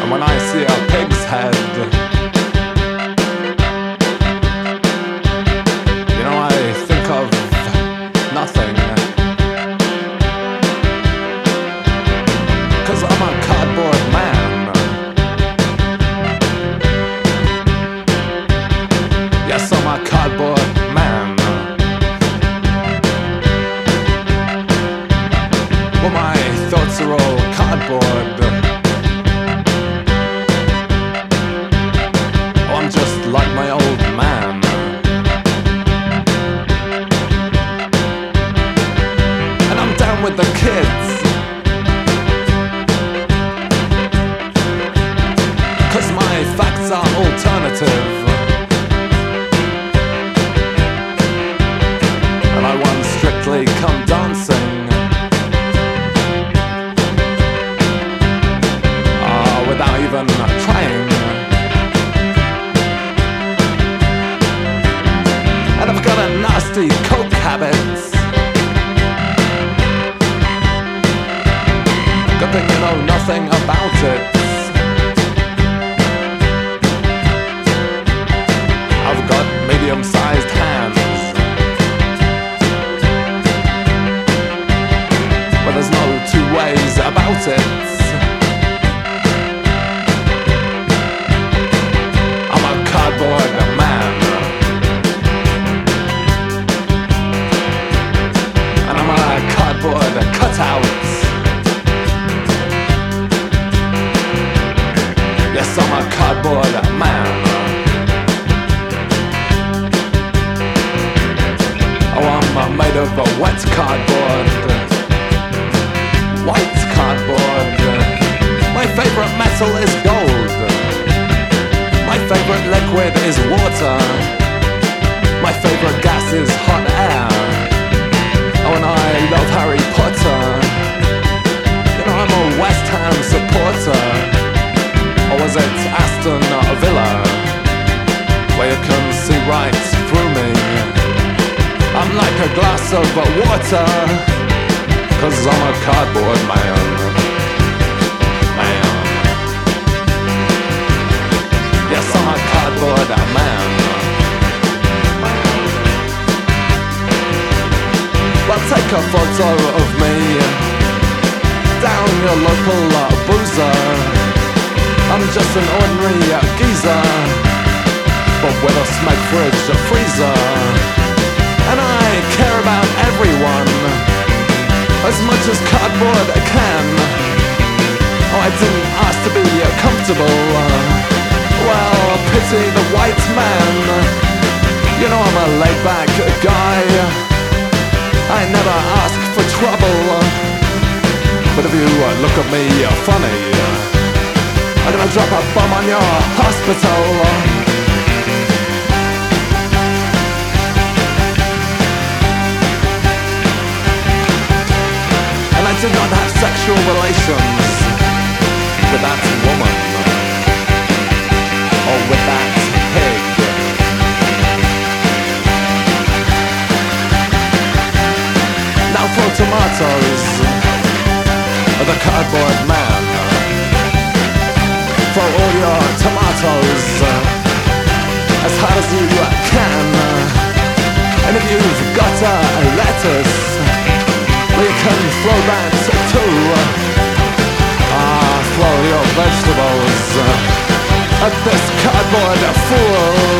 And when I see a pig's head, you know, I think of nothing. 'Cause I'm a cardboard man. Yes, I'm a cardboard man. Well, my thoughts are all cardboard. Oh, I'm just like my old man. And I'm down with the kids. 'Cause my facts are alternative. And I want Strictly Come Dancing. Without even trying. And I've got a nasty coke habit. Good thing you know nothing about it. I've got medium-sized hands. But there's no two ways about it. Cardboard man. And I'm a cardboard cutout. Yes, I'm a cardboard man. Oh, I'm made of a wet cardboard. White cardboard. My favorite metal is gold. My favorite liquid is water. My favorite gas is hot air. Oh, and I love Harry Potter. You know, I'm a West Ham supporter. Or was it Aston Villa? Where you can see right through me. I'm like a glass of water. 'Cause I'm a cardboard man. Yes, I'm a cardboard man. Well, take a photo of me down your local boozer. I'm just an ordinary geezer, but with a smoke fridge, a freezer. And I care about everyone as much as cardboard can. Oh, I didn't ask to be comfortable. Well, pity the white man. You know, I'm a laid-back guy. I never ask for trouble. But if you look at me funny, I'm gonna drop a bomb on your hospital. And I did not have sexual relations with that woman. Or with that pig. Now throw tomatoes at the cardboard man. Throw all your tomatoes as hard as you can. And if you've got a lettuce, well, you can throw that too. Throw your vegetables at this cardboard fool.